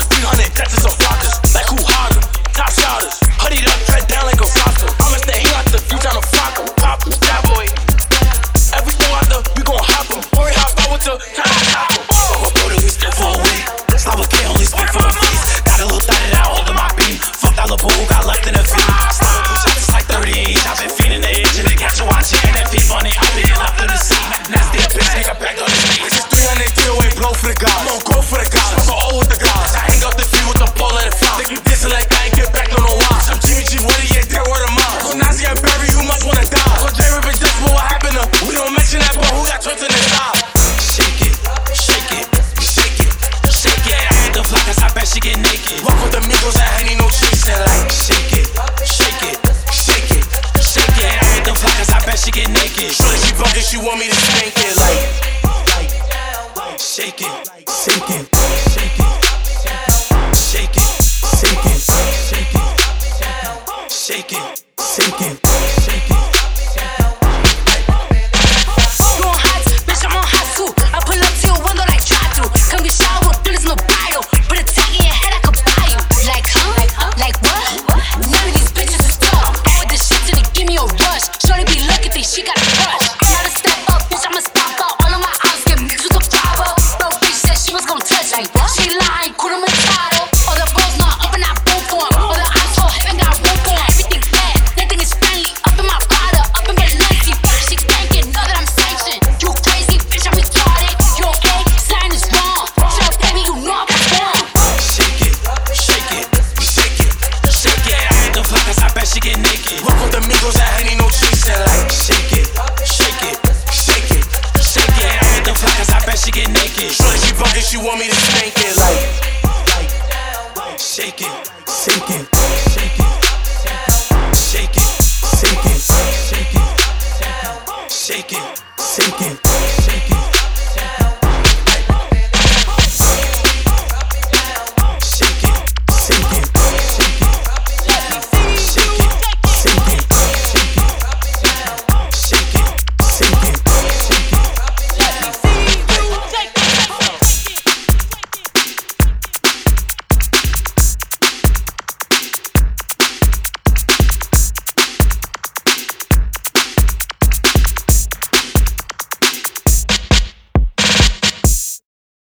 300, that's just some flockers. Like who hoggin'? Top shotters. Hoodied up, dread down like a rocker. I'ma stay here out the few tryna flock 'em. Pop 'em, that boy. Everything out there, we gon' hop 'em. Or we hop out with the time to chop 'em. I'm a brother, we still for a week. Stop with K, only spit for a feast. Got a little thotted out, holding my beam. Fuck that little who got left in the feet. Stop with 2 shots, it's like 30 each. I've been feeding the itch and they catch a watch it. And that peep on it, I've been left in the seat. Nasty a bitch, hang up back on his feet. This is 300 DOA, blow for the gods. I'm gon' go for the gods, I'm gon' all with the gods. I hang up the feet with the ball, let it fly. Think you dissing like I ain't get back, no why. I'm Jimmy G, what he ain't there, word of mouth. So Nazi and Barry, you must wanna die. So J Rip and Just, what happened to? We don't mention that, but who got tripped in the top? Shake it, shake it, shake it, shake it. I hit the fly cause I bet she get naked. Walk with the Migos and Henny, no chasing. Like shake it, shake it, shake it, shake it. I hit the fly cause I bet she get naked. Sure she buggin', she want me to spank it. Like shake it, shake it, shake it, shake it, shake it, shake it, shake it, shake it, shake it. You on hot, bitch, I'm on hot too. I pull up to your window like drive-through. Come get showered, fill this little bridle. Put a tag in your head, I could buy you. Like, huh? Like what? None of these bitches is tough. With the shit till they give me a rush. Shorty be looking, think she got a crush. Gotta step up, bitch, I'ma stop out. All of my eyes get mixed with the flower. Bro, bitch said she was gon' touch me. She lying, cool to Machado. All the balls not up and I boom for him. All the eyes so heaven got room for him. Everything bad, nothing is friendly. Up in my Prada, up in Balenci. She thinking, know that I'm sanctioned. You crazy, bitch, I'm retarded. Your egg sign is wrong. Shut up, baby, you know I'm wrong. Shake it, shake it, shake it, shake it. I hit the fly cause I bet she get naked. Walk with the Migos and Henny, no chasing. Like shake it, shake it, shake it, shake it. I hit the fly cause I bet she get naked. Sure she buggin', she want me to spank it. Like shake it, shake it.